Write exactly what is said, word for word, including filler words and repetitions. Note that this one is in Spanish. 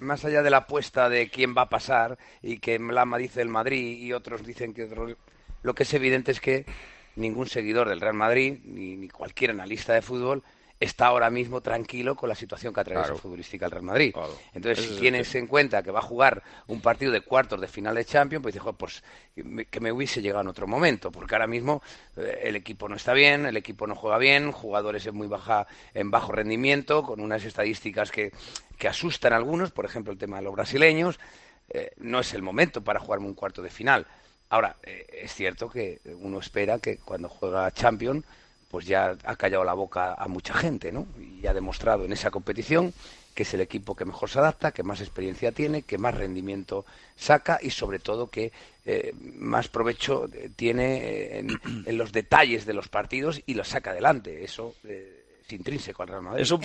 más allá de la apuesta de quién va a pasar y que Lama dice el Madrid y otros dicen que otros, lo que es evidente es que ningún seguidor del Real Madrid ni, ni cualquier analista de fútbol está ahora mismo tranquilo con la situación que atraviesa Claro. futbolística el Real Madrid. Claro. Entonces, Ese si es el tienes tema. en cuenta que va a jugar un partido de cuartos de final de Champions, pues dices, "Joder, pues me- que me hubiese llegado en otro momento, porque ahora mismo eh, el equipo no está bien, el equipo no juega bien, jugadores en muy baja, en bajo rendimiento, con unas estadísticas que, que asustan a algunos, por ejemplo el tema de los brasileños, eh, no es el momento para jugarme un cuarto de final. Ahora, eh, es cierto que uno espera que cuando juega Champions pues ya ha callado la boca a mucha gente, ¿no? Y ha demostrado en esa competición que es el equipo que mejor se adapta, que más experiencia tiene, que más rendimiento saca y sobre todo que eh, más provecho eh, tiene en, en los detalles de los partidos y los saca adelante. Eso eh, es intrínseco al Real Madrid. Es un